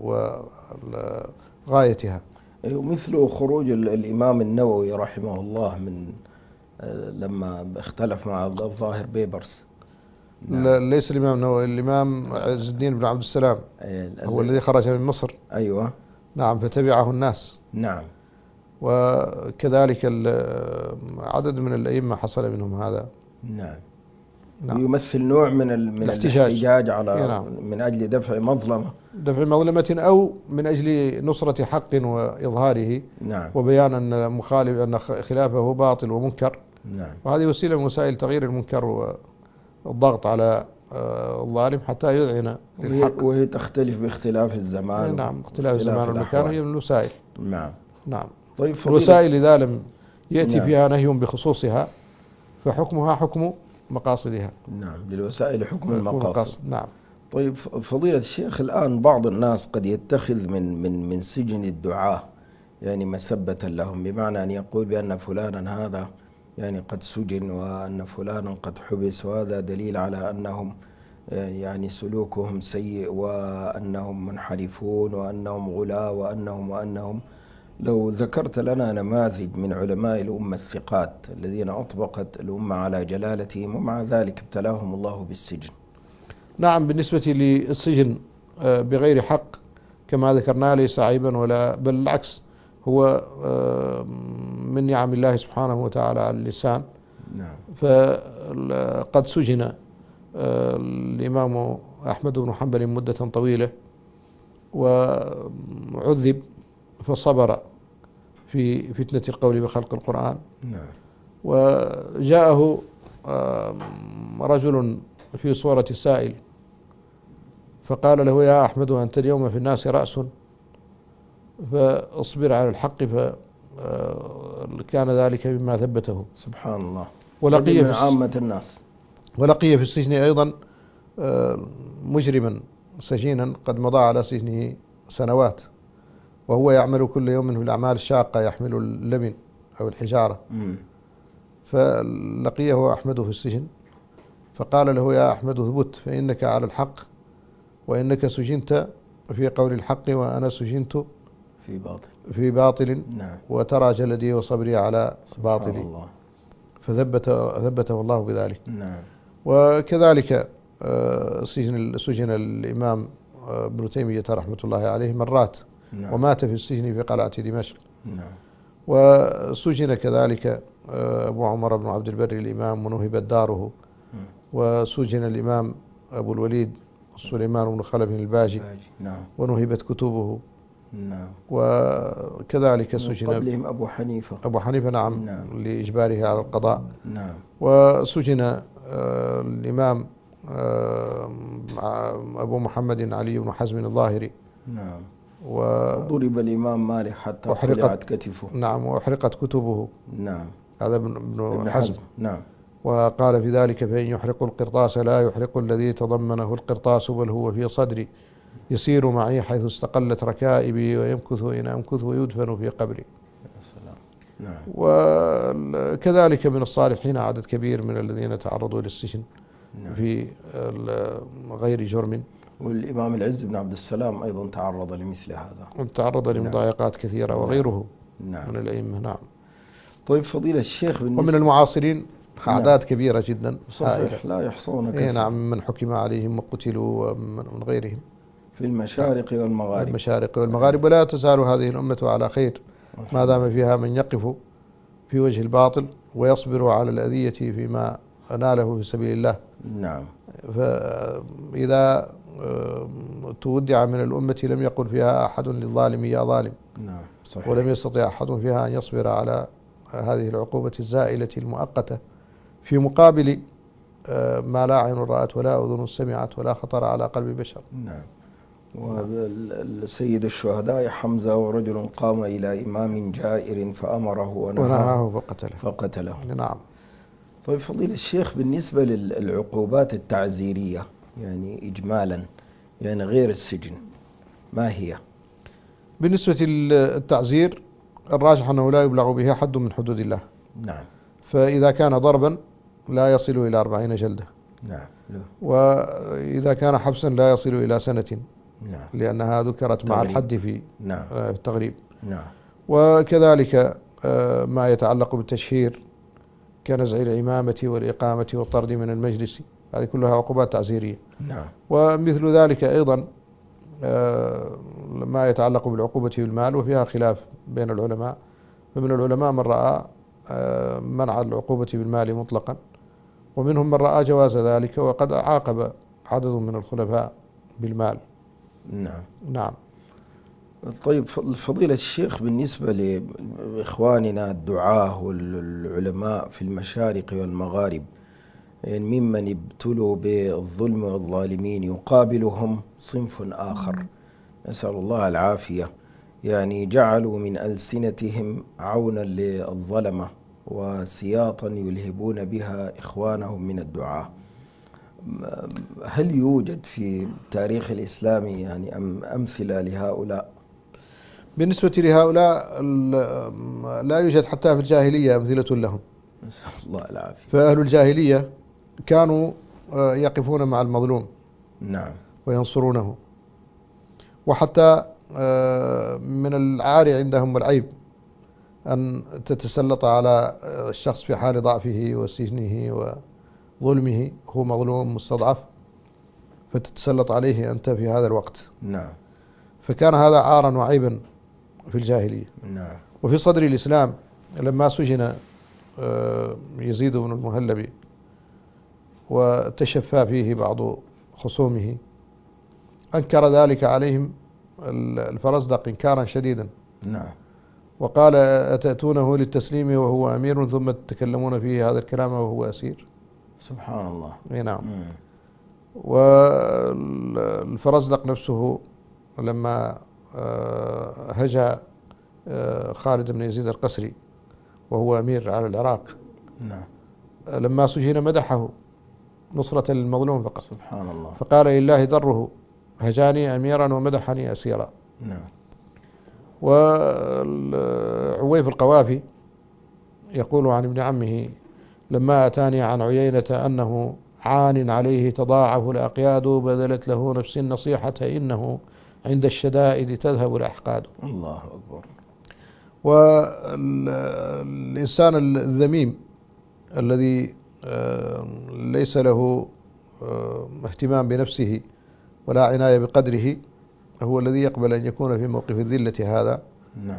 وغايتها.
مثل خروج الإمام النووي رحمه الله من لما اختلف مع الظاهر بيبرس.
نعم. ليس الإمام النووي، الإمام عز الدين بن عبد السلام هو الذي خرج من مصر.
أيوة.
نعم. فتبعه الناس.
نعم.
وكذلك عدد من الأئمة حصل منهم هذا.
نعم. يمثل نوع من الاحتجاج على
نعم.
من أجل دفع مظلمة
أو من أجل نصرة حق وإظهاره.
نعم.
وبيان أن مخالف أن خلافه باطل ومنكر.
نعم.
وهذه وسيلة من وسائل تغيير المنكر والضغط على الظالم حتى يذعن للحق،
وهي تختلف باختلاف الزمان.
نعم. اختلاف الزمان والمكان هي من الوسائل.
نعم.
نعم.
طيب
الوسائل إذا لم يأتي فيها نهي بخصوصها فحكمها حكم مقاصدها.
نعم. للوسائل حكم المقاصد.
نعم.
طيب فضيلة الشيخ، الآن بعض الناس قد يتخذ من سجن الدعاة يعني مسبة لهم، بمعنى أن يقول بأن فلانا هذا يعني قد سجن وأن فلانا قد حبس، وهذا دليل على أنهم يعني سلوكهم سيء وأنهم منحرفون وأنهم غلاة وأنهم لو ذكرت لنا نماذج من علماء الأمة الثقات الذين أطبقت الأمة على جلالتهم ومع ذلك ابتلاهم الله بالسجن.
نعم، بالنسبة للسجن بغير حق كما ذكرنا ليس عيبا ولا بل العكس، هو من نعم الله سبحانه وتعالى على اللسان.
نعم.
فقد سجن الإمام أحمد بن حنبل مدة طويلة وعذب فصبر في فتنة القول بخلق القرآن.
نعم.
وجاءه رجل في صورة سائل فقال له: يا أحمد أنت اليوم في الناس رأس، فاصبر على الحق، فكان ذلك مما ثبته.
سبحان الله.
ولقي
من عامة الناس.
ولقي في السجن أيضا مجرما سجينا قد مضى على سجنه سنوات، وهو يعمل كل يوم في الأعمال الشاقة، يحمل اللبن أو الحجارة. فلقيه أحمد في السجن فقال له: يا أحمد اثبت فإنك على الحق، وإنك سجنت في قول الحق وأنا سجنت في باطل.
نعم.
وترى جلدي وصبري على باطلي.
الله.
فثبته الله بذلك.
نعم.
وكذلك سجن الإمام ابن تيمية رحمة الله عليه مرات.
نعم.
ومات في السجن في قلعة دمشق.
نعم.
وسجن كذلك أبو عمر بن عبد البر الإمام ونهبت داره. وسجن الإمام أبو الوليد سليمان بن خلف الباجي.
نعم.
ونهبت كتبه.
نعم.
وكذلك سجن
قبلهم أبو حنيفة.
نعم.
نعم.
لإجباره على القضاء.
نعم.
وسجن الإمام أبو محمد علي بن حزم الظاهري.
نعم. وضرب الإمام مالك حتى قلعت كتفه.
نعم. وأحرقت كتبه.
نعم.
هذا ابن حزم.
نعم.
وقال في ذلك: فإن يحرق القرطاس لا يحرق الذي تضمنه القرطاس بل هو في صدري، يسير معي حيث استقلت ركائبي، ويمكث إن أمكث ويدفن في قبري.
نعم.
وكذلك من الصالحين عدد كبير من الذين تعرضوا للسجن. نعم. في غير جرم.
والإمام العز بن عبد السلام أيضا تعرض لمثل هذا،
تعرض لمضايقات كثيرة. نعم. وغيره.
نعم.
من الأئمة. نعم.
طيب فضيلة الشيخ،
ومن المعاصرين أعداد نعم. كبيرة جدا.
صحيح لا يحصون كثير.
نعم. من حكم عليهم وقتلوا ومن غيرهم
في المشارق والمغارب.
المشارق والمغارب. ولا تزال هذه الأمة على خير ما دام فيها من يقف في وجه الباطل ويصبر على الأذية فيما ناله في سبيل الله.
نعم.
فإذا تودع من الأمة لم يقل فيها أحد للظالم يا ظالم.
نعم. صحيح.
ولم يستطيع أحد فيها أن يصبر على هذه العقوبة الزائلة المؤقتة في مقابل ما لا عين رأت ولا أذن سمعت ولا خطر على قلب بشر.
نعم. وسيد الشهداء حمزة ورجل قام إلى إمام جائر فأمره
ونهاه
فقتله.
نعم.
طيب فضيلة الشيخ، بالنسبة للعقوبات التعزيرية يعني إجمالا، يعني غير السجن، ما هي؟
بالنسبة للتعزير الراجح أنه لا يبلغ به حد من حدود الله.
نعم.
فإذا كان ضربا لا يصل إلى 40 جلدة.
نعم.
وإذا كان حبسا لا يصل إلى سنة.
نعم.
لأنها ذكرت مع الحد في
نعم.
التغريب.
نعم.
وكذلك ما يتعلق بالتشهير كنزع العمامة والإقامة والطرد من المجلس، هذه كلها عقوبات تعزيرية.
نعم.
ومثل ذلك أيضا ما يتعلق بالعقوبة بالمال، وفيها خلاف بين العلماء. فمن العلماء من رأى منع العقوبة بالمال مطلقا، ومنهم من رأى جواز ذلك، وقد عاقب عدد من الخلفاء بالمال.
نعم.
نعم.
طيب فضيلة الشيخ، بالنسبة لإخواننا الدعاة والعلماء في المشارق والمغارب، يعني ممن ابتلوا بالظلم والظالمين يقابلهم صنف آخر نسأل الله العافية، يعني جعلوا من ألسنتهم عونا للظلمة وسياطا يلهبون بها إخوانهم من الدعاة. هل يوجد في التاريخ الإسلامي يعني أمثلة لهؤلاء؟
بالنسبة لهؤلاء لا يوجد حتى في الجاهلية أمثلة لهم.
نسأل الله العافية.
فأهل الجاهلية كانوا يقفون مع المظلوم
نعم.
وينصرونه، وحتى من العار عندهم والعيب أن تتسلط على الشخص في حال ضعفه وسجنه وظلمه، هو مظلوم مستضعف، فتتسلط عليه أنت في هذا الوقت.
نعم.
فكان هذا عارا وعيبا في الجاهلية.
نعم.
وفي صدر الإسلام لما سجن يزيد بن المهلب وتشفى فيه بعض خصومه، أنكر ذلك عليهم الفرزدق إنكارا شديدا.
نعم.
وقال: أتأتونه للتسليم وهو أمير ثم تتكلمون فيه هذا الكلام وهو أسير؟
سبحان الله.
نعم. والفرزدق نفسه لما هجا خالد بن يزيد القسري وهو أمير على العراق،
نعم،
لما سجن مدحه نصرة للمظلوم فقط.
سبحان الله.
فقال: لله ضره، هجاني أميرا ومدحني أسيرا.
نعم.
وعويف القوافي يقول عن ابن عمه: لما أتاني عن عيينة أنه عان عليه تضاعف الأقياد، بذلت له نفس النصيحة إنه عند الشدائد تذهب الأحقاد.
الله أكبر.
والإنسان الذميم الذي ليس له اهتمام بنفسه ولا عناية بقدره هو الذي يقبل أن يكون في موقف الذلة هذا.
نعم.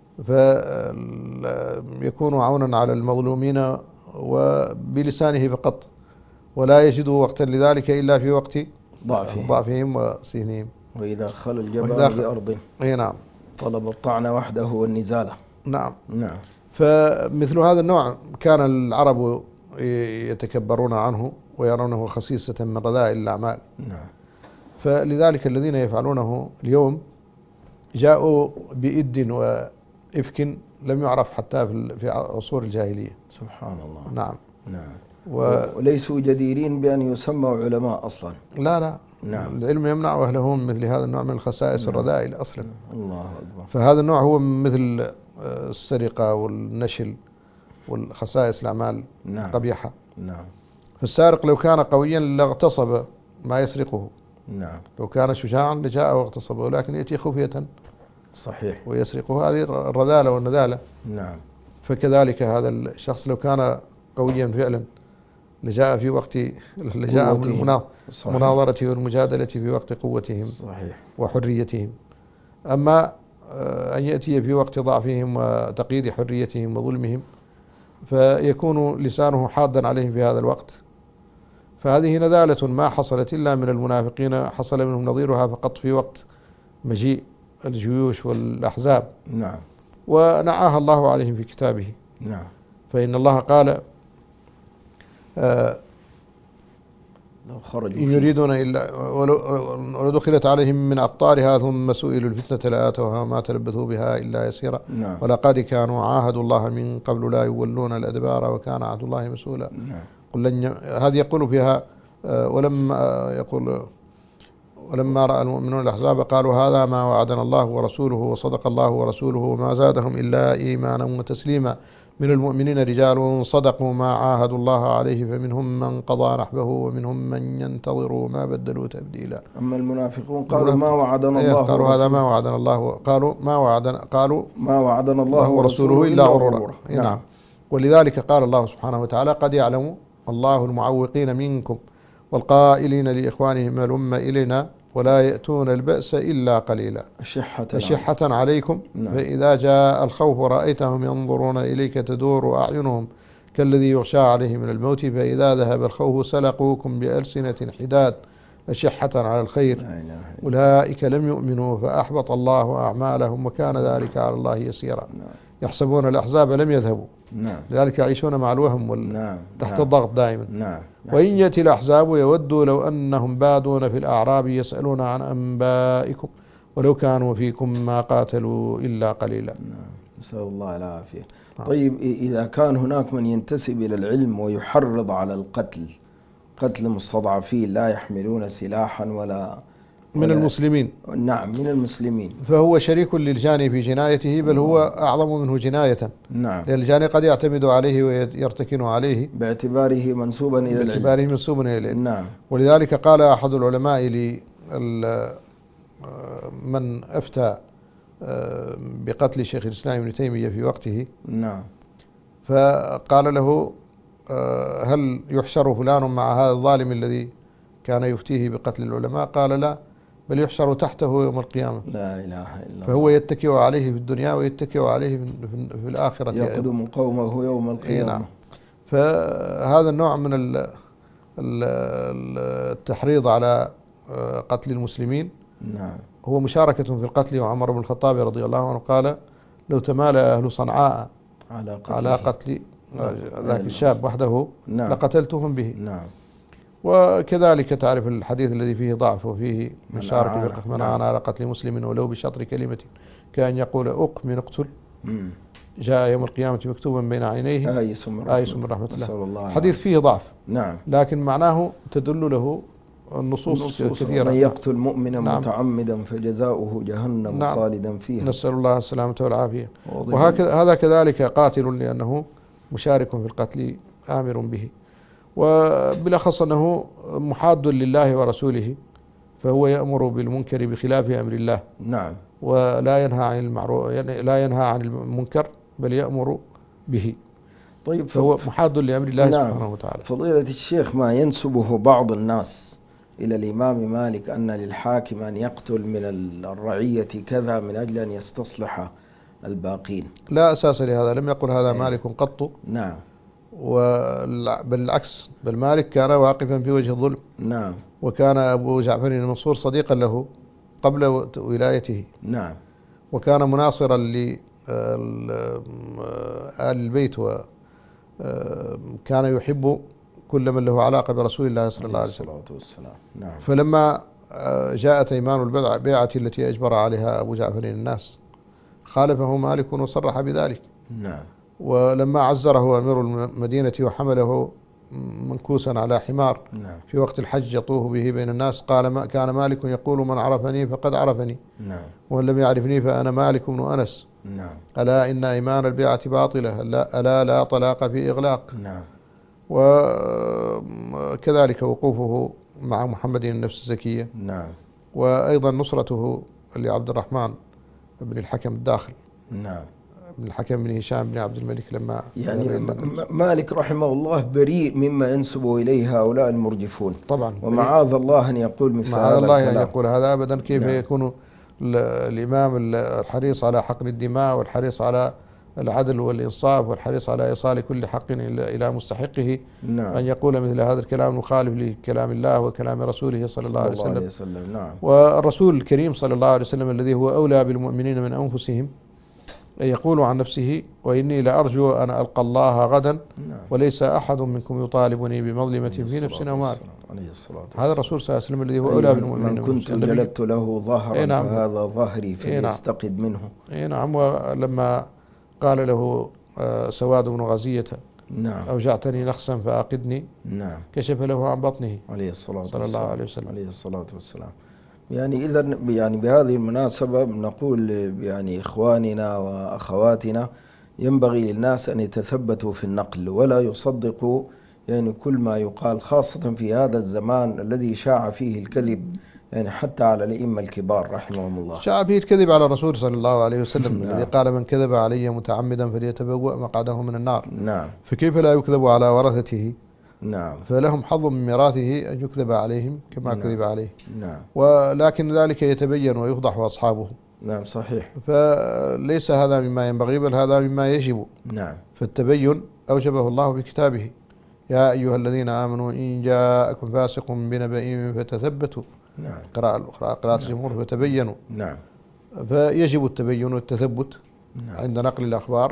فيكون عونا على المظلومين وبلسانه فقط، ولا يجد وقتا لذلك إلا في وقت ضعفهم وسهنهم.
وإذا خل الجبال بأرض
نعم
طلب الطعن وحده والنزالة.
نعم.
نعم.
فمثل هذا النوع كان العرب يتكبرون عنه ويرونه خسيسة من رذائل الأعمال.
نعم.
فلذلك الذين يفعلونه اليوم جاءوا بإد وإفك لم يعرف حتى في عصور الجاهلية.
سبحان الله.
نعم.
نعم. وليسوا جديرين بأن يسموا علماء أصلا.
لا.
نعم.
العلم يمنع أهله من مثل هذا النوع من الخسائس. نعم. الرذائل أصلا.
الله أكبر.
فهذا النوع هو مثل السرقة والنشل والخسائس الأعمال.
نعم.
قبيحة.
نعم.
فالسارق لو كان قويا لاغتصب ما يسرقه.
نعم.
لو كان شجاعا لجاء واغتصبه، ولكن يأتي خفية. صحيح. ويسرقه، هذه الرذالة والنذالة.
نعم.
فكذلك هذا الشخص لو كان قويا فعلا لجاء في وقت المناظرة والمجادلة في وقت قوتهم. صحيح. وحريتهم. أما أن يأتي في وقت ضعفهم وتقييد حريتهم وظلمهم فيكون لسانه حادا عليهم في هذا الوقت. فهذه نذالة ما حصلت إلا من المنافقين، حصل منهم نظيرها فقط في وقت مجيء الجيوش والأحزاب.
نعم.
ونعاها الله عليهم في كتابه.
نعم.
فإن الله قال:
لو خرجوا
يريدون إلا ولدخلت عليهم من أقطارها ثم سئلوا الفتنة لآتوها ما تلبثوا بها إلا يسيرا.
نعم.
ولقد كانوا عاهدوا الله من قبل لا يولون الأدبار وكان عهد الله مسؤولا.
نعم.
هذه يقول فيها ولما رأى المؤمنون الأحزاب قالوا هذا ما وعدنا الله ورسوله وصدق الله ورسوله وما زادهم إلا إيمانا وتسليما. من المؤمنين رجال صدقوا ما عاهدوا الله عليه فمنهم من قضى نحبه ومنهم من ينتظر وما بدلوا تبديلا.
أما المنافقون قالوا ما وعدنا الله
قالوا هذا ما وعدنا الله قالوا ما وعدنا الله
ورسوله
إلا غرورا. نعم. ولذلك قال الله سبحانه وتعالى: قد يعلم الله المعوقين منكم والقائلين لإخوانهم هلم إلينا ولا يأتون البأس إلا قليلا أشحة عليكم. نعم. فإذا جاء الخوف رأيتهم ينظرون إليك تدور أعينهم كالذي يغشى عليه من الموت فإذا ذهب الخوف سلقوكم بألسنة حداد أشحة على الخير أولئك لم يؤمنوا فأحبط الله أعمالهم وكان ذلك على الله يسيرا. يحسبون الأحزاب لم يذهبوا.
نعم.
لذلك يعيشون مع الوهم تحت الضغط دائما.
نعم.
وإن يأتي الأحزاب يودوا لو أنهم بادون في الأعراب يسألون عن أنبائكم ولو كانوا فيكم ما قاتلوا إلا قليلا.
نعم. نسأل الله العافية. طيب إذا كان هناك من ينتسب إلى العلم ويحرض على قتل المستضعفين لا يحملون سلاحا ولا
من المسلمين.
نعم من المسلمين.
فهو شريك للجاني في جنايته، بل هو أعظم منه جناية.
نعم.
لأن الجاني قد يعتمد عليه ويرتكن عليه
باعتباره منسوبا إلى العلم.
باعتباره منسوبا إلى العلم.
نعم.
ولذلك قال أحد العلماء من أفتى بقتل شيخ الإسلام ابن تيمية في وقته،
نعم،
فقال له هل يحشر فلان مع هذا الظالم الذي كان يفتيه بقتل العلماء؟ قال لا، بل يحشر تحته يوم القيامة.
لا إله إلا الله.
فهو يتكئ عليه في الدنيا ويتكئ عليه في الآخرة،
يقدم قومه يوم القيامة.
نعم. فهذا النوع من التحريض على قتل المسلمين
نعم
هو مشاركة في القتل. وعمر بن الخطاب رضي الله عنه قال لو تمالى أهل صنعاء على قتل ذاك الشاب وحده
نعم
لقتلتهم به.
نعم.
وكذلك تعرف الحديث الذي فيه ضعف وفيه مشاركة في القتل، من أعان على قتل مسلم ولو بشطر كلمة كأن يقول أق من اقتل جاء يوم القيامة مكتوبا بين عينيه آيس من رحمة الله. حديث فيه ضعف،
نعم،
لكن معناه تدل له النصوص كثيرة.
من يقتل مؤمنا متعمدا فجزاؤه جهنم خالدا فيها.
نسأل الله السلامة والعافية. وهذا كذلك قاتل لأنه مشارك في القتل آمر به، وبالأخص أنه محاد لله ورسوله، فهو يأمر بالمنكر بخلاف أمر الله.
نعم.
ولا ينهى عن المعروف، لا ينهى عن المنكر بل يأمر به.
طيب،
فهو محاد لأمر الله سبحانه وتعالى.
فضيلة الشيخ، ما ينسبه بعض الناس إلى الإمام مالك أن للحاكم أن يقتل من الرعية كذا من أجل أن يستصلح الباقين،
لا أساس لهذا، لم يقل هذا مالك قط.
نعم.
بالعكس، بل مالك كان واقفا في وجه الظلم.
نعم.
وكان أبو جعفر المنصور صديقا له قبل ولايته.
نعم.
وكان مناصرا لآل البيت، وكان يحب كل من له علاقة برسول الله صلى الله عليه وسلم.
نعم.
فلما جاءت أيمان البيعة التي أجبر عليها أبو جعفر الناس خالفه مالك وصرح بذلك.
نعم.
ولما عزره أمير المدينة وحمله منكوسا على حمار
نعم.
في وقت الحج يطوف به بين الناس، قال كان مالك يقول من عرفني فقد عرفني،
نعم.
ومن لم يعرفني فأنا مالك بن أنس.
نعم.
ألا إن أيمان البيعة باطلة، ألا لا طلاق في إغلاق.
نعم.
وكذلك وقوفه مع محمد النفس الزكية.
نعم.
وأيضا نصرته لعبد الرحمن بن الحكم الداخل.
نعم.
بن الحكم بن هشام بن عبد الملك لما
يعني مالك رحمه الله بريء مما ينسب إليه هؤلاء المرجفون
طبعا،
ومعاذ الله أن يقول مثل هذا.
معاذ الله أن يقول هذا أبدا. كيف
نعم.
يكون الإمام الحريص على حقن الدماء والحريص على العدل والإنصاف والحريص على إيصال كل حق إلى مستحقه،
نعم.
أن يقول مثل هذا الكلام مخالف لكلام الله وكلام رسوله صلى الله عليه وسلم.
نعم.
والرسول الكريم صلى الله عليه وسلم الذي هو أولى بالمؤمنين من أنفسهم يقول عن نفسه وإني لأرجو أن ألقى الله غدا وليس أحد منكم يطالبني بمظلمة في نفس أو مال. هذا الرسول صلى الله عليه وسلم الذي هو أولى بالمؤمنين.
من كنت جلدت له ظهرا فهذا ظهري فليستقد منه.
نعم. ولما قال له سواد بن غزية
نعم.
أوجعتني نخسا فأقدني،
نعم.
كشف له عن بطنه
عليه الصلاة
صلى الله عليه وسلم.
عليه الصلاة والسلام. يعني إذا يعني بهذه المناسبة نقول يعني إخواننا وأخواتنا ينبغي للناس أن يتثبتوا في النقل ولا يصدقوا يعني كل ما يقال، خاصة في هذا الزمان الذي شاع فيه الكذب يعني حتى على الأئمة الكبار رحمهم الله.
شاع فيه الكذب على الرسول صلى الله عليه وسلم الذي قال من كذب علي متعمدا فليتبوأ مقعده من النار.
نعم.
فكيف لا يكذب على ورثته؟
نعم.
فلهم حظ من ميراثه أن يكذب عليهم كما كذب عليه.
نعم.
ولكن ذلك يتبين ويفضح أصحابه.
نعم صحيح.
فليس هذا مما ينبغي بل هذا مما يجب.
نعم.
فالتبين أوجبه الله بكتابه. يا أيها الذين آمنوا إن جاءكم فاسق بنبأ فتثبتوا.
نعم.
قراءة الأخرى قراءة الجمهور فتبينوا.
نعم.
فيجب التبين والتثبت
نعم.
عند نقل الأخبار،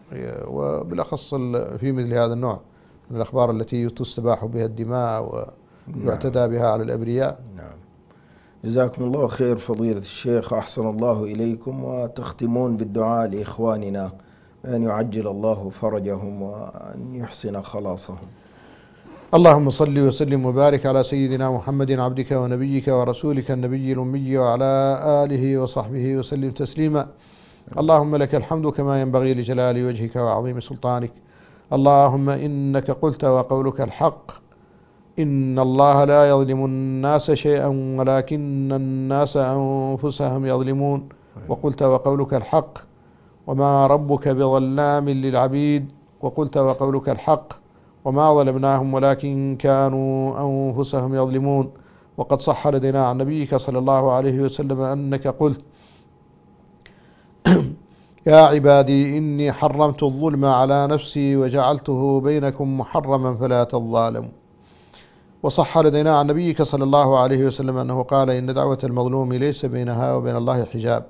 وبالأخص في مثل هذا النوع من الأخبار التي تستباح بها الدماء ويعتدى بها على الأبرياء.
نعم. جزاكم الله خير فضيلة الشيخ، أحسن الله إليكم، وتختمون بالدعاء لإخواننا أن يعجل الله فرجهم وأن يحسن خلاصهم.
اللهم صل وسلم وبارك على سيدنا محمد عبدك ونبيك ورسولك النبي الأمي وعلى آله وصحبه وسلم تسليما. اللهم لك الحمد كما ينبغي لجلال وجهك وعظيم سلطانك. اللهم إنك قلت وقولك الحق، إن الله لا يظلم الناس شيئا ولكن الناس أنفسهم يظلمون. وقلت وقولك الحق، وما ربك بظلام للعبيد. وقلت وقولك الحق، وما ظلمناهم ولكن كانوا أنفسهم يظلمون. وقد صح لدينا عن نبيك صلى الله عليه وسلم أنك قلت: يا عبادي إني حرمت الظلم على نفسي وجعلته بينكم محرما فلا تظالموا. وصح لدينا عن نبيك صلى الله عليه وسلم أنه قال: إن دعوة المظلوم ليس بينها وبين الله حجاب.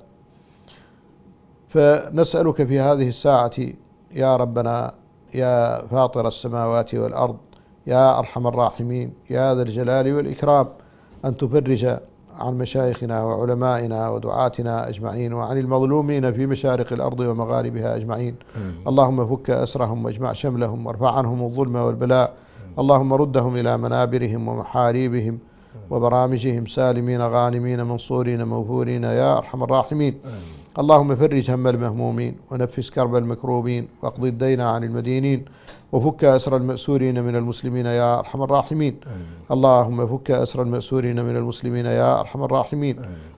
فنسألك في هذه الساعة يا ربنا، يا فاطر السماوات والأرض، يا أرحم الراحمين، يا ذا الجلال والإكرام، أن تفرج عن مشايخنا وعلمائنا ودعاتنا أجمعين، وعن المظلومين في مشارق الأرض ومغاربها أجمعين. اللهم فك أسرهم واجمع شملهم وارفع عنهم الظلم والبلاء. اللهم ردهم إلى منابرهم ومحاريبهم وبرامجهم سالمين غانمين منصورين موفورين يا أرحم الراحمين. اللهم فرج هم المهمومين ونفس كرب المكروبين واقض الدين عن المدينين وفك أسر المأسورين من المسلمين يا أرحم الراحمين. اللهم فك أسر المأسورين من المسلمين يا أرحم الراحمين.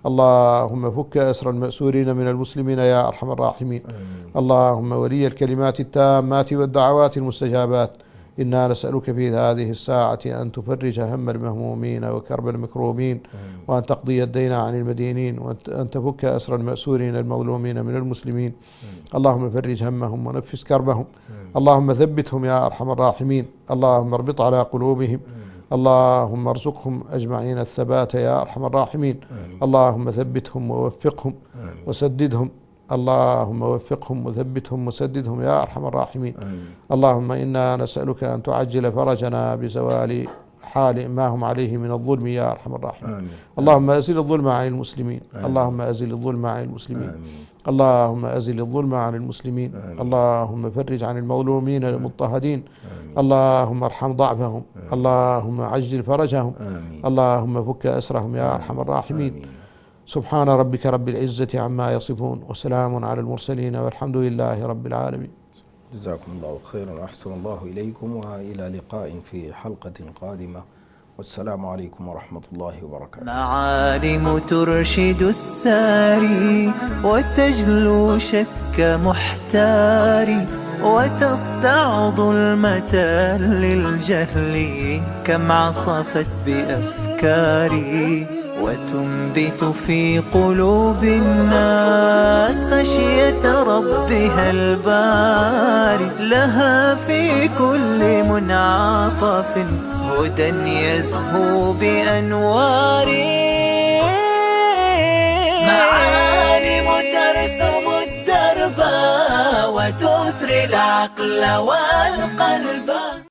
اللهم فك أسر المأسورين من المسلمين يا أرحم الراحمين. اللهم ولي الكلمات التامات والدعوات المستجابات، إنا نسألك في هذه الساعة أن تفرج هم المهمومين وكرب المكروبين، وأن تقضي الدين عن المدينين، وأن تفك أسر المأسورين المظلومين من المسلمين. اللهم فرج همهم ونفس كربهم. اللهم ثبتهم يا أرحم الراحمين. اللهم اربط على قلوبهم. اللهم ارزقهم أجمعين الثبات يا أرحم الراحمين. اللهم ثبتهم ووفقهم وسددهم. اللهم وفقهم وثبتهم وسددهم يا أرحم الراحمين. اللهم إنا نسألك أن تعجل فرجنا بزوال حال ما هم عليه من الظلم يا أرحم الراحمين. اللهم أزل الظلم عن المسلمين. اللهم أزل الظلم عن المسلمين. اللهم أزل الظلم عن المسلمين. اللهم فرج عن المظلومين المضطهدين. اللهم ارحم ضعفهم. اللهم عجل فرجهم. اللهم فك أسرهم يا أرحم الراحمين. سبحان ربك رب العزة عما يصفون، وسلام على المرسلين، والحمد لله رب العالمين.
جزاكم الله خيرا وأحسن الله إليكم، وإلى لقاء في حلقة قادمة، والسلام عليكم ورحمة الله وبركاته.
معالم ترشد الساري وتجلو شك محتاري، وتصدع ظلمة للجهل كم عصفت بأفكاري، وتنبت في قلوب الناس خشية ربها الباري. لها في كل منعطف هدى يزهو بأنوار، معالم ترسم الدرب وتثري العقل والقلب.